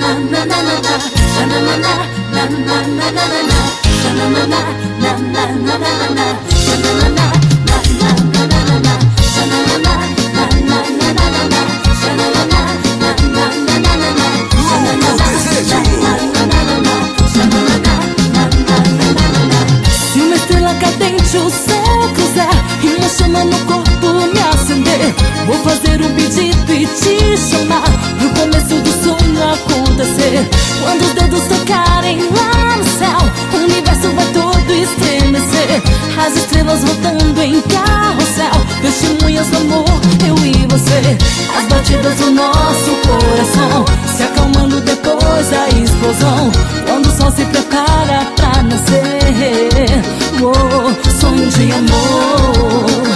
Se uma estrela cadente o céu cruzar e uma chama no corpo me acender, vou fazer um pedido e te chamar pro começo do sonho acontecer. Quando os dedos tocarem lá no céu, o universo vai todo estremecer. As estrelas rodando em carrossel, testemunhas do amor, eu e você. As batidas do nosso coração se acalmando depois da explosão, quando o sol se prepara pra nascer. Oh, sonho de amor.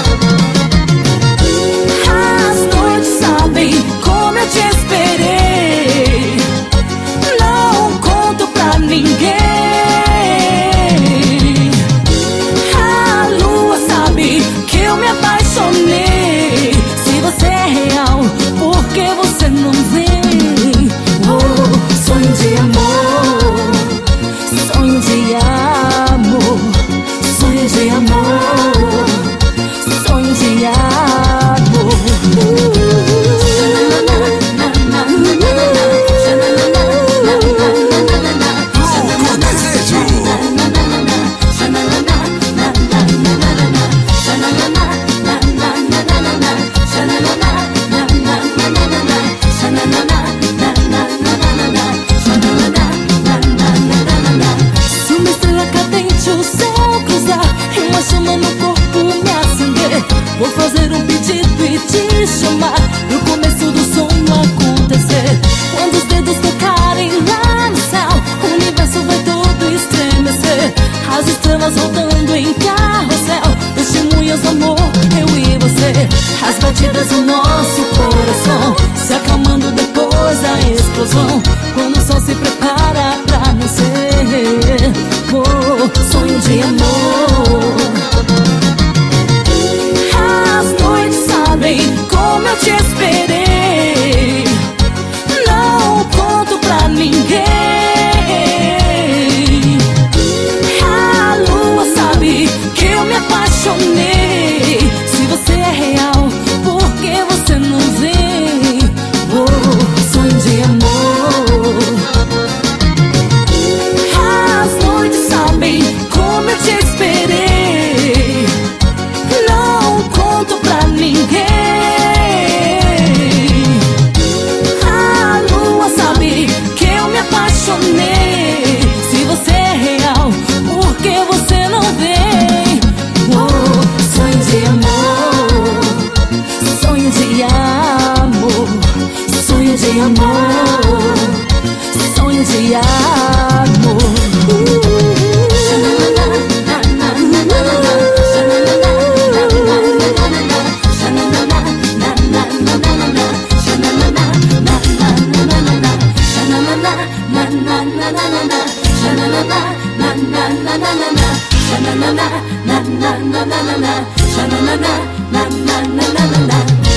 As noites sabem como eu te esperei, não conto pra ninguém. A lua sabe que eu me apaixonei. Se você é real, por que você não vem? Oh, sonho de amor, sonho de amor, sonho de amor, sonho de amor. Se uma estrela cadente o céu cruzar e uma chama no corpo me acender, vou fazer um pedido e te chamar pro começo do sonho acontecer. Quando os dedos tocarem lá no céu, o universo vai todo estremecer. As estrelas rodando em carrossel, testemunhas do amor, eu e você. As batidas do nosso coração se acalmando depois da explosão, quando o sol se prepara pra nascer. Oh, sonho de amor. As noites sabem como eu te esperei, não conto pra ninguém. A lua sabe que eu me apaixonei. Se você é real, por que você não vem? Oh, sonho de amor. As noites sabem como eu te esperei, não conto pra ninguém. A lua sabe que eu me apaixonei. Se você é real, por que você não vem? Oh, sonho de amor, sonho de amor, sonho de amor, sonho de amor. Na